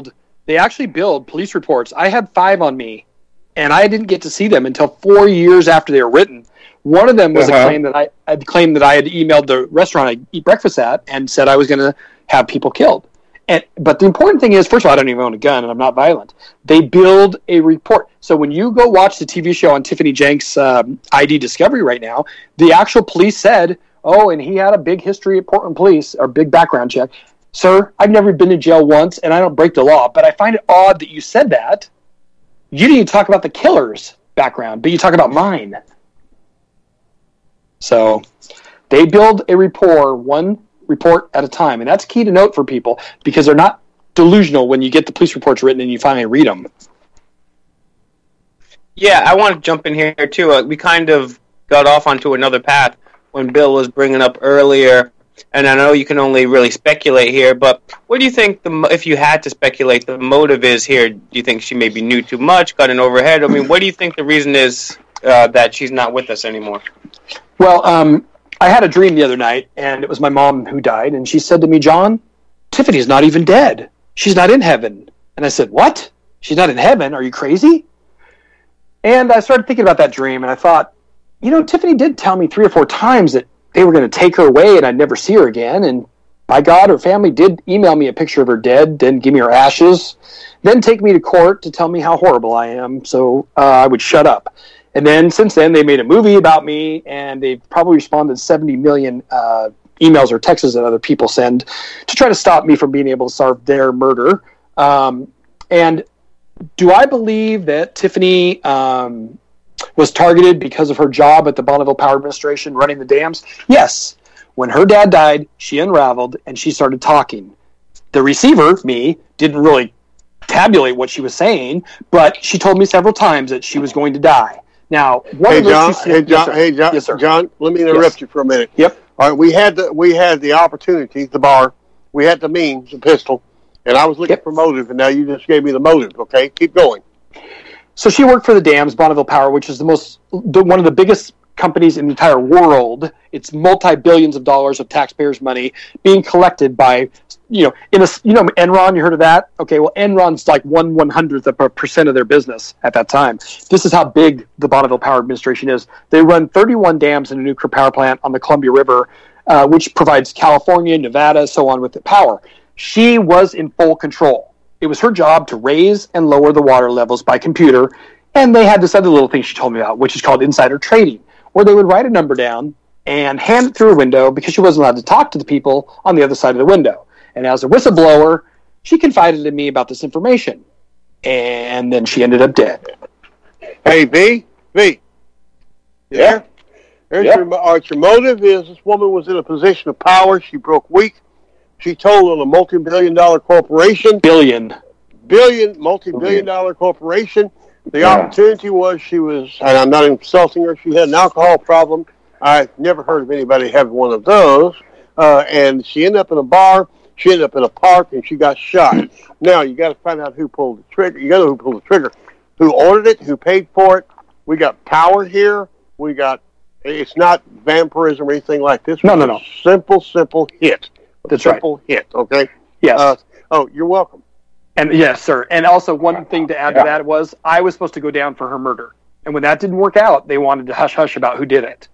build police reports. I had 5 on me, and I didn't get to see them until 4 years after they were written. One of them was a claim that I had emailed the restaurant I eat breakfast at and said I was going to have people killed. But the important thing is, first of all, I don't even own a gun and I'm not violent. They build a report. So when you go watch the TV show on Tiffany Jenks' ID Discovery right now, the actual police said, and he had a big history at Portland Police, or big background check. Sir, I've never been to jail once, and I don't break the law, but I find it odd that you said that. You didn't even talk about the killer's background, but you talk about mine. So they build a rapport one report at a time. And that's key to note for people because they're not delusional when you get the police reports written and you finally read them.
Yeah, I want to jump in here, too. We kind of got off onto another path when Bill was bringing up earlier, and I know you can only really speculate here, but what do you think, if you had to speculate, the motive is here? Do you think she maybe knew too much, got in over her head? I mean, what do you think the reason is that she's not with us anymore?
Well, I had a dream the other night, and it was my mom who died, and she said to me, John, Tiffany's not even dead. She's not in heaven. And I said, what? She's not in heaven? Are you crazy? And I started thinking about that dream, and I thought, Tiffany did tell me 3 or 4 times that they were going to take her away and I'd never see her again. And by God, her family did email me a picture of her dead, then give me her ashes, then take me to court to tell me how horrible I am, so I would shut up. And then since then, they made a movie about me, and they've probably responded 70 million emails or texts that other people send to try to stop me from being able to solve their murder. And do I believe that Tiffany was targeted because of her job at the Bonneville Power Administration running the dams? Yes. When her dad died, she unraveled and she started talking. The receiver, me, didn't really tabulate what she was saying, but she told me several times that she was going to die. Now,
John, John, let me interrupt you for a minute.
Yep.
All right, we had the opportunity, the bar, we had the means, the pistol, and I was looking for motive, and now you just gave me the motive. Okay, keep going.
So she worked for the dams, Bonneville Power, which is one of the biggest companies in the entire world. It's multi-billions of dollars of taxpayers' money being collected by, Enron. You heard of that? Okay, well, Enron's like 1/100% of their business at that time. This is how big the Bonneville Power Administration is. They run 31 dams in a nuclear power plant on the Columbia River, which provides California, Nevada, so on with the power. She was in full control. It was her job to raise and lower the water levels by computer, and they had this other little thing she told me about, which is called insider trading, where they would write a number down and hand it through a window because she wasn't allowed to talk to the people on the other side of the window. And as a whistleblower, she confided in me about this information, and then she ended up dead.
Hey, V? Yeah? Your motive is this woman was in a position of power. She broke weak. She told on a multi-billion-dollar corporation. Multi-billion-dollar corporation. The opportunity was she was, and I'm not insulting her, she had an alcohol problem. I've never heard of anybody having one of those. And she ended up in a bar. She ended up in a park, and she got shot. Now, you got to find out who pulled the trigger. You got to know who pulled the trigger. Who ordered it, who paid for it. We got power here. It's not vampirism or anything like this.
No.
Simple hit. Simple hit, okay?
Yes.
You're welcome.
And yes, sir. And also one thing to add to that was I was supposed to go down for her murder. And when that didn't work out, they wanted to hush-hush about who did it.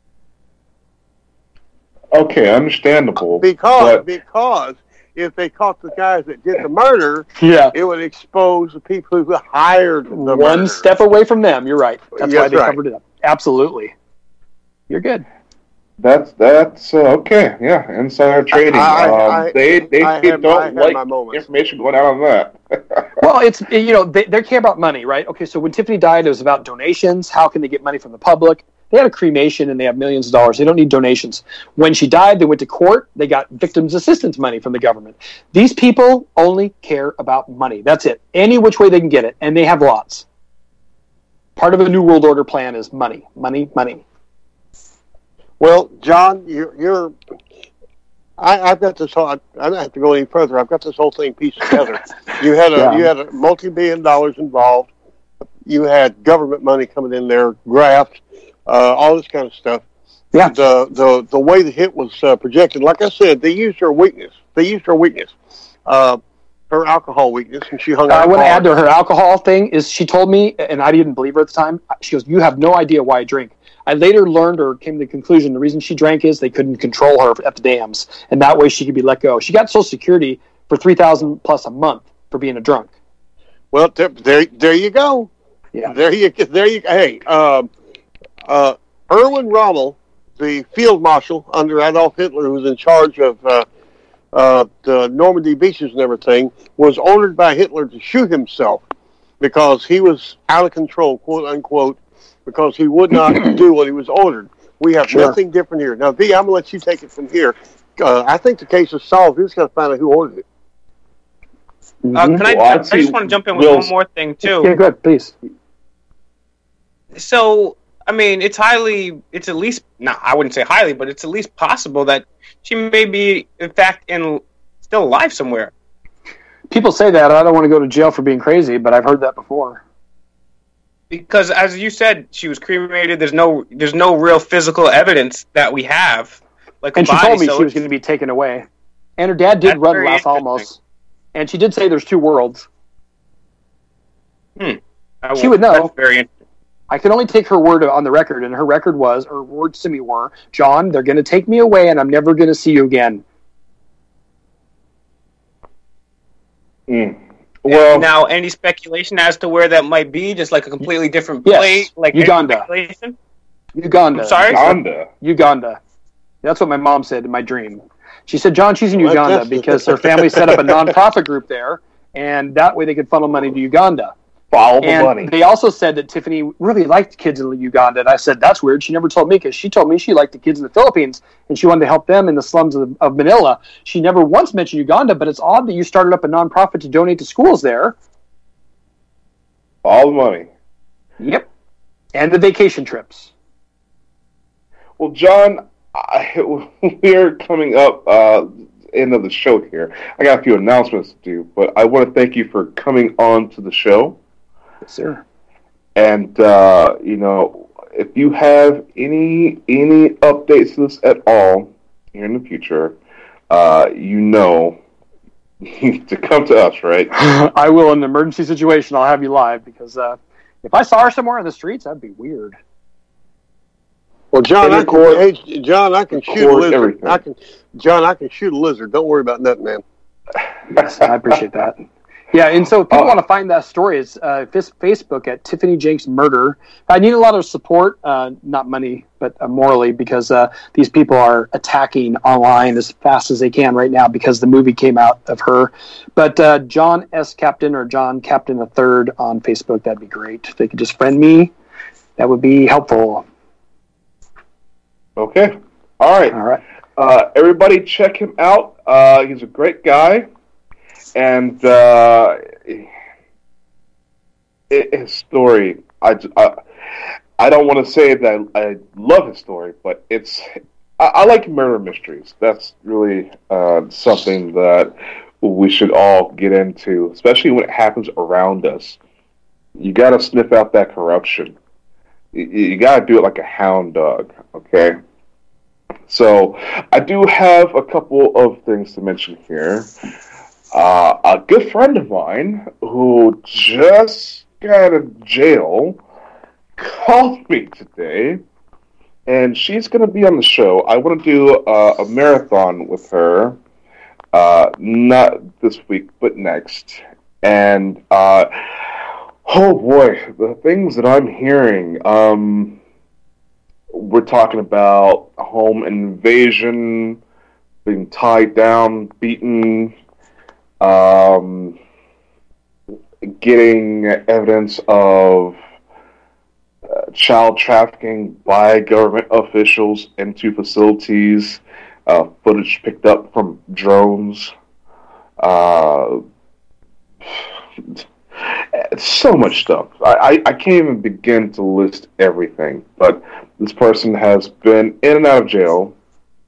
Okay, understandable.
Because if they caught the guys that did the murder, it would expose the people who hired the murder.
One step away from them, you're right. That's why they covered it up. Absolutely. You're good.
That's okay. Yeah, insider trading. They don't like information going out on that.
Well, it's they care about money, right? Okay, so when Tiffany died, it was about donations. How can they get money from the public? They had a cremation and they have millions of dollars. They don't need donations. When she died, they went to court. They got victims' assistance money from the government. These people only care about money. That's it. Any which way they can get it, and they have lots. Part of a New World Order plan is money, money, money.
Well, John, I've got this whole. I don't have to go any further. I've got this whole thing pieced together. You had a multi-billion dollars involved. You had government money coming in there, graft, all this kind of stuff.
Yeah.
The way the hit was projected, like I said, they used her weakness. Her alcohol weakness, and she hung out.
I want to add to her alcohol thing is she told me, and I didn't believe her at the time. She goes, "You have no idea why I drink." I later learned or came to the conclusion the reason she drank is they couldn't control her at the dams, and that way she could be let go. She got Social Security for $3,000 plus a month for being a drunk.
Well, there you go.
Yeah.
There you go. Hey, Erwin Rommel, the field marshal under Adolf Hitler, who was in charge of the Normandy beaches and everything, was ordered by Hitler to shoot himself because he was out of control, quote unquote, because he would not do what he was ordered. We have nothing different here. Now, V, I'm going to let you take it from here. I think the case is solved. We just got to find out who ordered it.
I just want to jump in with one more thing, too.
Yeah, go ahead, please.
So, I mean, it's at least, I wouldn't say highly, but it's at least possible that she may be, in fact, still alive somewhere.
People say that. I don't want to go to jail for being crazy, but I've heard that before.
Because, as you said, she was cremated. There's no real physical evidence that we have.
And she told me she was going to be taken away. And her dad did run Las Alamos. And she did say there's two worlds. She would know.
That's very interesting.
I can only take her word on the record, and her words to me were, John, they're going to take me away, and I'm never going to see you again.
Well, now, any speculation as to where that might be? Just like a completely different place? Like
Uganda. Uganda.
I'm sorry?
Uganda. That's what my mom said in my dream. She said, John, she's in Uganda because her family set up a nonprofit group there, and that way they could funnel money to Uganda.
Follow the money.
They also said that Tiffany really liked kids in Uganda, and I said, that's weird. She never told me, because she told me she liked the kids in the Philippines, and she wanted to help them in the slums of Manila. She never once mentioned Uganda, but it's odd that you started up a nonprofit to donate to schools there.
All the money.
Yep. And the vacation trips.
Well, John, we're coming up end of the show here. I got a few announcements to do, but I want to thank you for coming on to the show.
Yes, sir.
And if you have any updates to this at all here in the future, you need to come to us, right?
I will. In an emergency situation, I'll have you live, because if I saw her somewhere in the streets, that'd be weird.
Well, John, I can shoot a lizard. I can shoot a lizard. Don't worry about nothing, man.
Yes, I appreciate that. Yeah, and so if people want to find that story, it's Facebook at Tiffany Jenks Murder. I need a lot of support, not money, but morally, because these people are attacking online as fast as they can right now because the movie came out of her. But John S. Captain or John Captain III on Facebook, that'd be great. If they could just friend me, that would be helpful.
Okay. All right. Everybody check him out. He's a great guy. And his story, I don't want to say that I love his story, but I like murder mysteries. That's really something that we should all get into, especially when it happens around us. You got to sniff out that corruption. You got to do it like a hound dog, okay? So I do have a couple of things to mention here. A good friend of mine who just got out of jail called me today, and she's going to be on the show. I want to do a marathon with her, not this week, but next. And, oh boy, the things that I'm hearing, we're talking about home invasion, being tied down, beaten, getting evidence of child trafficking by government officials into facilities, footage picked up from drones. So much stuff. I can't even begin to list everything, but this person has been in and out of jail,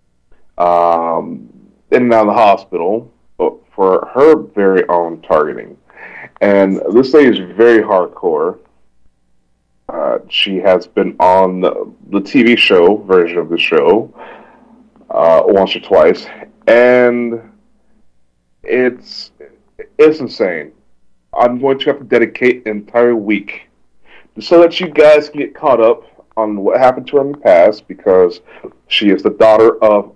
in and out of the hospital, for her very own targeting. And this lady is very hardcore. She has been on the TV show version of the show once or twice, and it's insane. I'm going to have to dedicate an entire week so that you guys can get caught up on what happened to her in the past, because she is the daughter of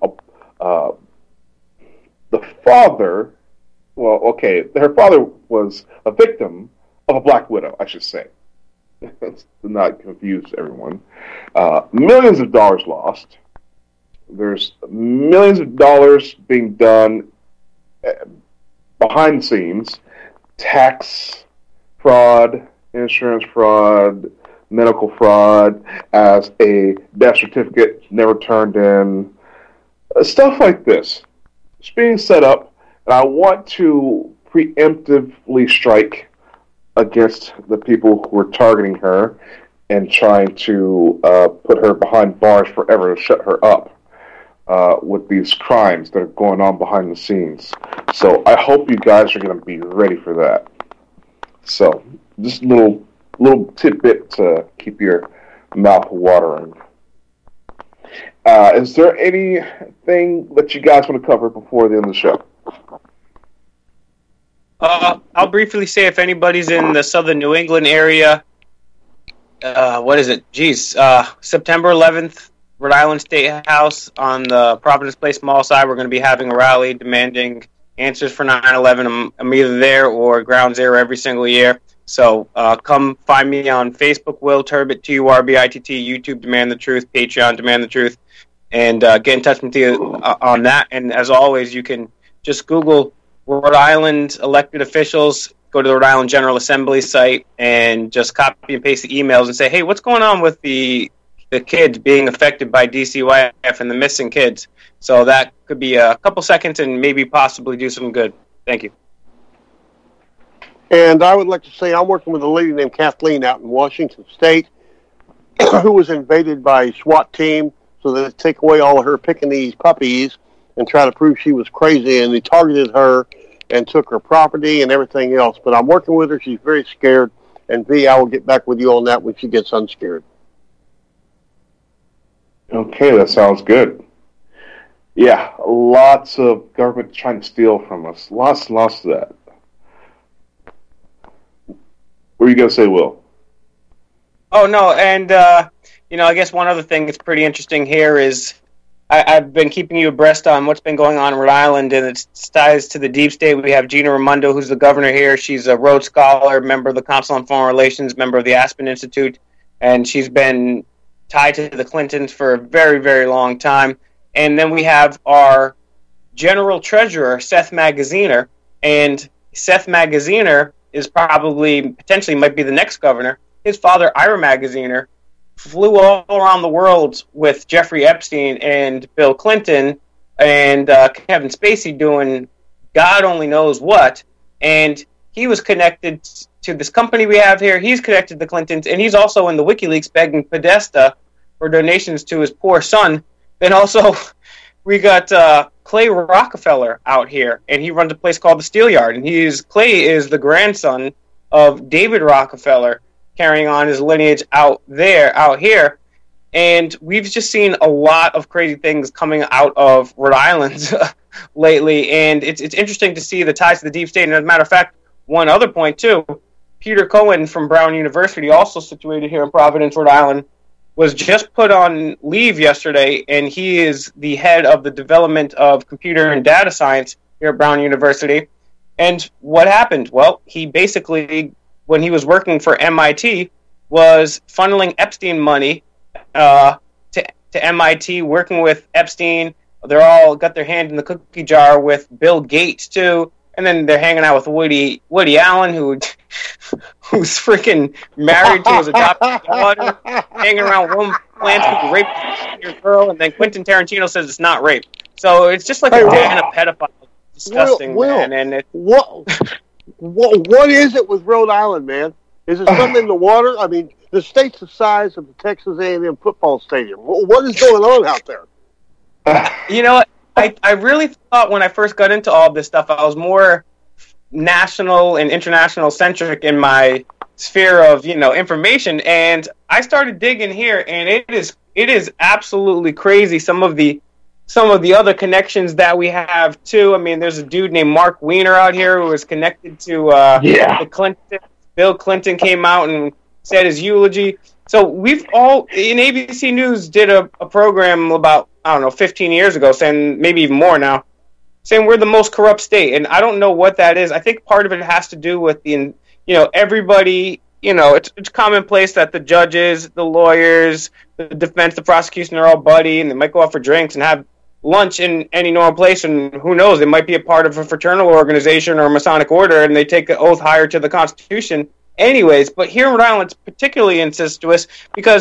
the father. Well, okay, her father was a victim of a black widow, I should say. To not confuse everyone. Millions of dollars lost. There's millions of dollars being done behind the scenes. Tax fraud, insurance fraud, medical fraud, as a death certificate never turned in. stuff like this is being set up, and I want to preemptively strike against the people who are targeting her and trying to put her behind bars forever to shut her up with these crimes that are going on behind the scenes. So I hope you guys are going to be ready for that. So just a little tidbit to keep your mouth watering. Is there anything that you guys want to cover before the end of the show?
I'll briefly say if anybody's in the southern New England area, what is it? September 11th, Rhode Island State House on the Providence Place Mall side. We're going to be having a rally demanding answers for 9/11. I'm either there or Ground Zero every single year. So come find me on Facebook, Will Turbit, TURBITT, YouTube, Demand the Truth, Patreon, Demand the Truth, and get in touch with you on that. And as always, you can just Google Rhode Island elected officials, go to the Rhode Island General Assembly site, and just copy and paste the emails and say, hey, what's going on with the kids being affected by DCYF and the missing kids? So that could be a couple seconds and maybe possibly do some good. Thank you.
And I would like to say I'm working with a lady named Kathleen out in Washington State who was invaded by a SWAT team so they take away all of her Pekingese puppies and try to prove she was crazy, and they targeted her and took her property and everything else. But I'm working with her. She's very scared. And V, I will get back with you on that when she gets unscared.
Okay, that sounds good. Yeah, lots of government trying to steal from us. Lots and lots of that. What are you going to say, Will?
Oh, no, and, I guess one other thing that's pretty interesting here is I've been keeping you abreast on what's been going on in Rhode Island, and it ties to the deep state. We have Gina Raimondo, who's the governor here. She's a Rhodes Scholar, member of the Council on Foreign Relations, member of the Aspen Institute, and she's been tied to the Clintons for a very, very long time. And then we have our general treasurer, Seth Magaziner, and Seth Magaziner is potentially might be the next governor. His father, Ira Magaziner, flew all around the world with Jeffrey Epstein and Bill Clinton and Kevin Spacey doing God only knows what. And he was connected to this company we have here. He's connected to the Clintons, and he's also in the WikiLeaks begging Podesta for donations to his poor son. Then also, we got Clay Rockefeller out here, and he runs a place called the Steelyard. And Clay is the grandson of David Rockefeller, carrying on his lineage out here. And we've just seen a lot of crazy things coming out of Rhode Island lately. And it's interesting to see the ties to the deep state. And as a matter of fact, one other point, too, Peter Cohen from Brown University, also situated here in Providence, Rhode Island, was just put on leave yesterday, and he is the head of the development of computer and data science here at Brown University. And what happened? Well, he basically, when he was working for MIT, was funneling Epstein money to MIT, working with Epstein. They're all got their hand in the cookie jar with Bill Gates, too. And then they're hanging out with Woody Allen, who's freaking married to his adopted daughter, hanging around with Roman Polanski, who raped your girl, and then Quentin Tarantino says it's not rape. So it's just like a den of pedophiles. Disgusting, man. And
what is it with Rhode Island, man? Is it something in the water? I mean, the state's the size of the Texas A&M football stadium. What is going on out there?
You know what? I really thought when I first got into all this stuff, I was more national and international centric in my sphere of information, and I started digging here, and it is absolutely crazy. Some of the other connections that we have too. I mean, there's a dude named Mark Weiner out here who is connected to the Clinton. Bill Clinton came out and said his eulogy. So we've all in ABC News did a program about 15 years ago, saying maybe even more now, saying we're the most corrupt state, and I don't know what that is. I think part of it has to do with everybody. It's commonplace that the judges, the lawyers, the defense, the prosecution are all buddy, and they might go out for drinks and have lunch in any normal place, and who knows, they might be a part of a fraternal organization or a Masonic order, and they take an oath higher to the Constitution anyways. But here in Rhode Island, it's particularly incestuous because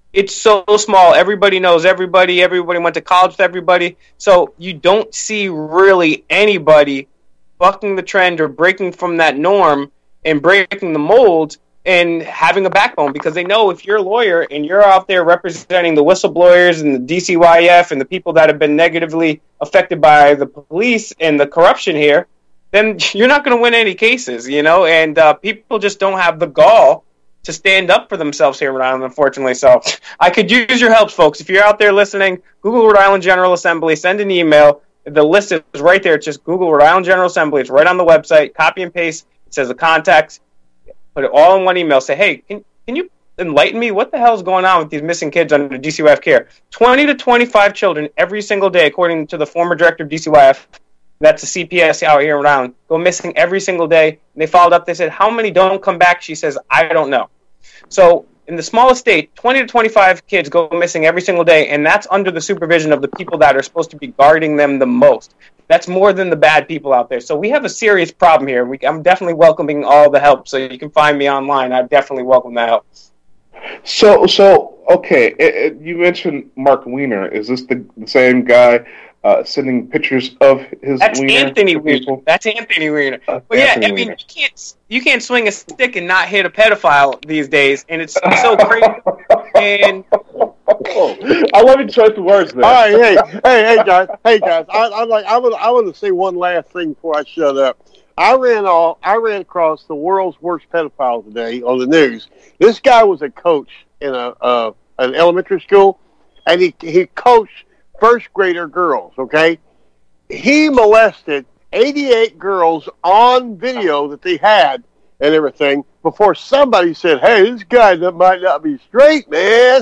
it's so small. Everybody knows everybody. Everybody went to college with everybody. So you don't see really anybody bucking the trend or breaking from that norm and breaking the mold and having a backbone, because they know if you're a lawyer and you're out there representing the whistleblowers and the DCYF and the people that have been negatively affected by the police and the corruption here, then you're not going to win any cases, and people just don't have the gall to stand up for themselves here in Rhode Island, unfortunately. So I could use your help, folks. If you're out there listening, Google Rhode Island General Assembly, send an email. The list is right there. It's just Google Rhode Island General Assembly. It's right on the website. Copy and paste. It says the contacts. Put it all in one email. Say, hey, can you enlighten me? What the hell is going on with these missing kids under DCYF care? 20 to 25 children every single day, according to the former director of DCYF. That's the CPS out here in Rhode Island. Go missing every single day. And they followed up. They said, how many don't come back? She says, I don't know. So in the smallest state, 20 to 25 kids go missing every single day, and that's under the supervision of the people that are supposed to be guarding them the most. That's more than the bad people out there. So we have a serious problem here. I'm definitely welcoming all the help. So you can find me online. I definitely welcome that help.
So okay, you mentioned Mark Weiner. Is this the same guy sending pictures of his
That's
wiener?
Anthony Weiner. That's Anthony Weiner. But yeah, I mean, you can't swing a stick and not hit a pedophile these days, and it's so crazy. And
I love your choice of words there.
All right, hey guys. I want to say one last thing before I shut up. I ran across the world's worst pedophile today on the news. This guy was a coach in an elementary school, and he coached first grader girls. Okay, he molested 88 girls on video that they had and everything before somebody said, "Hey, this guy that might not be straight, man."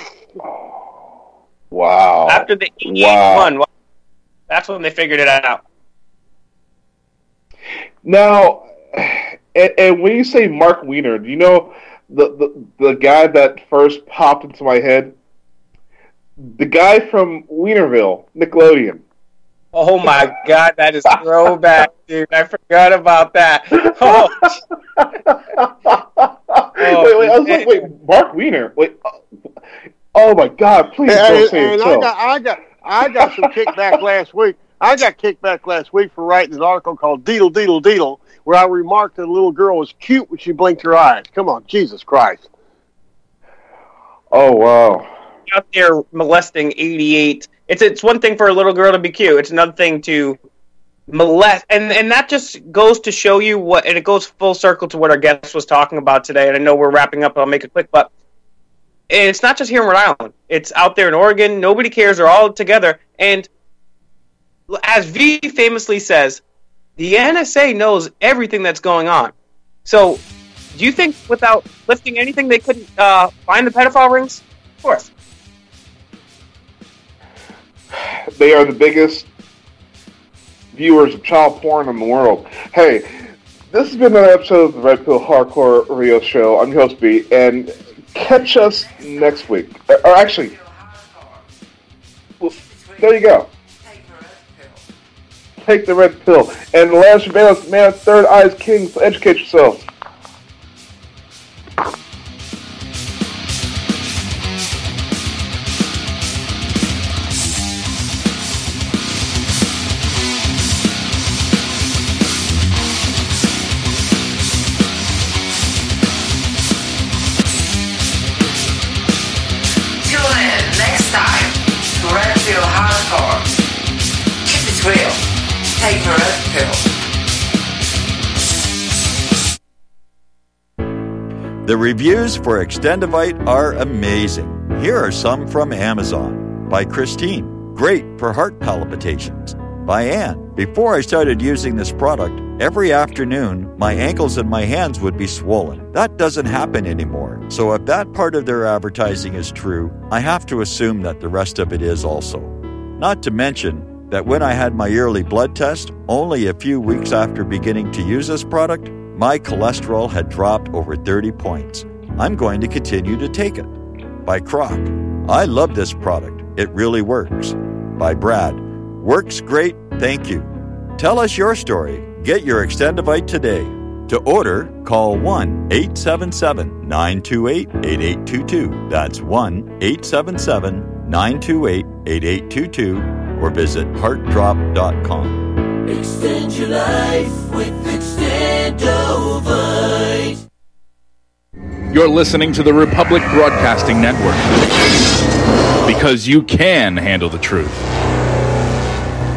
Wow.
After the 88 one, that's when they figured it out.
Now, and when you say Mark Weiner, do you know the guy that first popped into my head? The guy from Wienerville, Nickelodeon.
Oh my God, that is throwback, dude. I forgot about that. Oh.
Wait, I was like, wait, Mark Weiner? Wait, oh my God, please don't say it.
I got some kickback last week. I got kickback last week for writing an article called Deedle, Deedle, Deedle, where I remarked that a little girl was cute when she blinked her eyes. Come on, Jesus Christ.
Oh, wow.
Out there molesting 88. It's one thing for a little girl to be cute. It's another thing to molest. And that just goes to show you what, and it goes full circle to what our guest was talking about today. And I know we're wrapping up, I'll make it quick, but it's not just here in Rhode Island. It's out there in Oregon. Nobody cares. They're all together. And as V famously says, the NSA knows everything that's going on. So, do you think without lifting anything, they couldn't find the pedophile rings? Of course.
They are the biggest viewers of child porn in the world. Hey, this has been another episode of the Red Pill Hardcore Radio Show. I'm your host, B, and catch us next week. Or actually, well, there you go. Take the red pill. And the last man, third eye is king, so educate yourselves.
Tune in next time to Red Pill Hardcore. Keep it real. Take the red pill.
The reviews for Extendivite are amazing. Here are some from Amazon. By Christine, great for heart palpitations. By Ann, before I started using this product, every afternoon my ankles and my hands would be swollen. That doesn't happen anymore. So if that part of their advertising is true, I have to assume that the rest of it is also. Not to mention that when I had my yearly blood test, only a few weeks after beginning to use this product, my cholesterol had dropped over 30 points. I'm going to continue to take it. By Croc, I love this product. It really works. By Brad, works great, thank you. Tell us your story. Get your Extendivite today. To order, call 1-877-928-8822. That's 1-877-928-8822 or visit heartdrop.com.
Extend your life with Extendovite.
You're listening to the Republic Broadcasting Network. Because you can handle the truth.